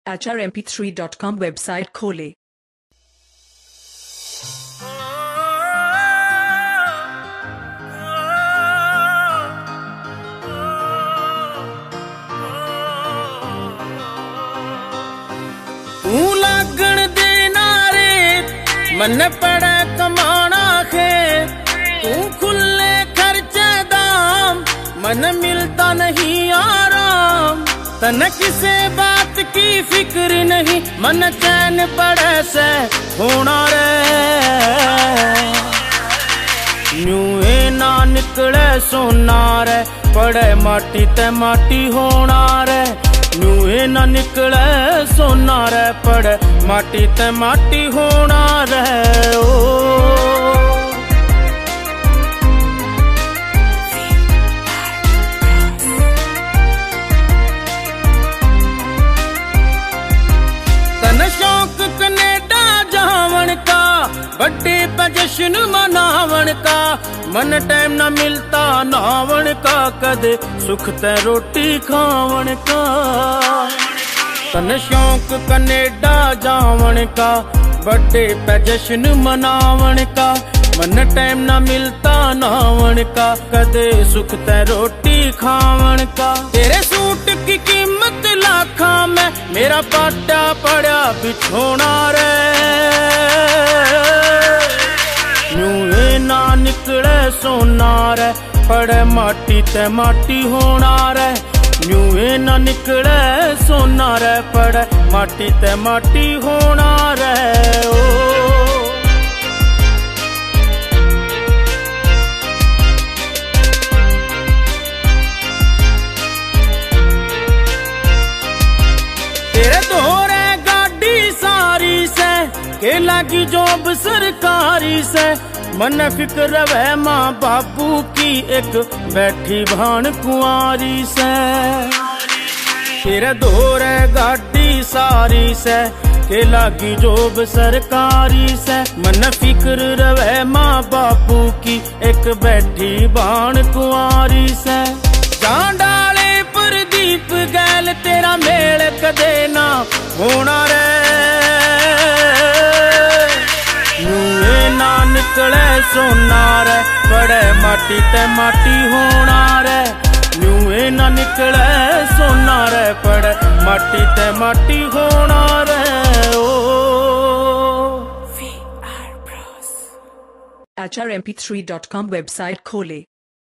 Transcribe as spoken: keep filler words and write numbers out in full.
H R M P three dot com website खोलें। तू लागण दे नारे मन पड़े कमाना खे, तू खुले खर्चे दाम मन मिलता नहीं आराम। तन किसे बात की फिक्र नहीं मन चैन पड़े से होना रे। न्यूए ना निकले सोना रे पड़े माटी ते माटी होना रे। न्यूए ना निकले सोना रे पड़े माटी ते माटी होना रे। ओ तन शौक कनेडा जावन का बड्डे पे जश्न मनावन का, मन टाइम ना मिलता नावन का कदे सुख ते रोटी खावन का। तन शौक कनेडा जावन का बड्डे पे जश्न मनावन का, मन टाइम ना मिलता नावन का कदे सुख ते रोटी खावन का। तेरे सूट की कीमत लाखा में मेरा पाटा पड़ा बिछोना रे। न्यूए ना निकले सोना रे पड़े माटी ते माटी होना रे। न्यूए ना निकले सोना रे पड़े माटी ते माटी होना रे। ओ तेरे दोहरे गाड़ी सारी से के लगी जॉब सरकारी से, मन फिक्र रवे माँ बाबू की एक बैठी भान कुंवारी से। तेरे दोहरे गाड़ी सारी से के लगी जॉब सरकारी से, मन फिक्र रवे माँ बाबू की एक बैठी भान कुंवारी से। जान डाले प्रदीप गैल तेरा मेल कदे ना होना रे। न्यूए ना निकले सोना रे पड़े माटी ते माटी होना रे। न्यूए ना निकले सोना रे पड़े माटी ते माटी होना रे। ओ H R M P three dot com website खोलें।